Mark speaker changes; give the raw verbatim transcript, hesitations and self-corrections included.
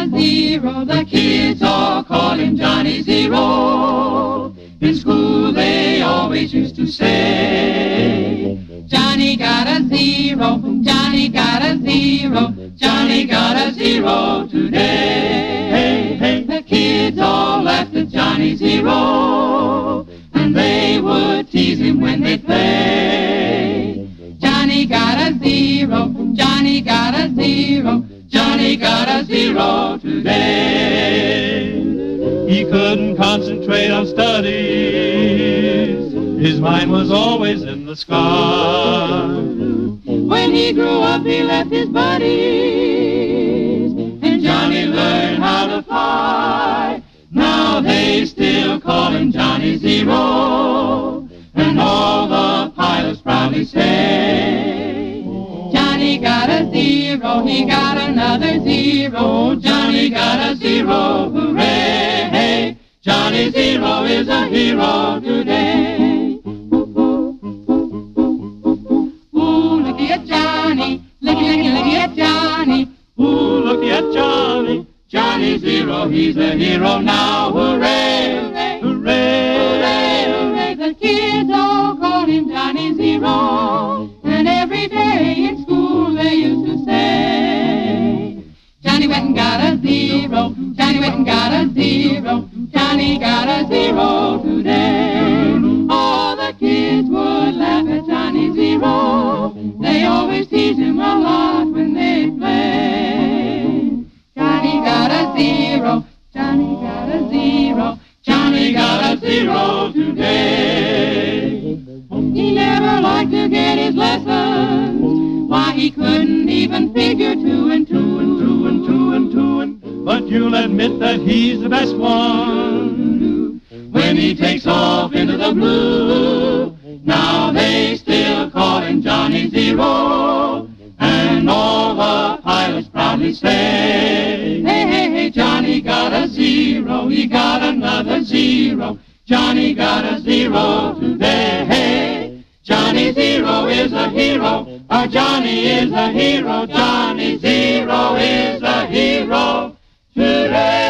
Speaker 1: a zero. The kids all call him Johnny Zero. In school they always used to say, Johnny got a zero, Johnny got a zero, Johnny got a zero today. Hey, hey, the kids all laughed at Johnny Zero, and they would tease him when they play. Johnny got a zero, Johnny got a zero, Johnny got a zero today.
Speaker 2: He couldn't concentrate on studies. His mind was always in the sky.
Speaker 1: When he grew up, he left his buddies, and Johnny learned how to fly. Now they still call him Johnny Zero, and all the pilots proudly say, Johnny got a zero, he got another zero, Johnny got a zero, hooray! Johnny Zero is a hero today. Ooh, looky at Johnny, looky, looky, looky at Johnny.
Speaker 2: Ooh, looky at Johnny,
Speaker 1: Johnny Zero, he's a hero now, hooray! Hooray!
Speaker 2: hooray!
Speaker 1: Hooray, hooray, the kids all call him Johnny Zero, and every day in school they used to say, Johnny went and got a zero, Johnny went and got a zero, Johnny got a zero today. All the kids would laugh at Johnny Zero, they always tease him a lot when they play. Johnny got a zero, Johnny got a zero, Johnny got a zero today. He never liked to get his lessons, why he couldn't even figure two and two and two and two and two and
Speaker 2: But you'll admit that he's the best one
Speaker 1: when he takes off into the blue. Now they still call him Johnny Zero, and all the pilots proudly say, hey, hey, hey, Johnny got a zero, he got another zero, Johnny got a zero today. Hey, Johnny Zero is a hero, our Johnny is a hero, Johnny Zero is a hero today.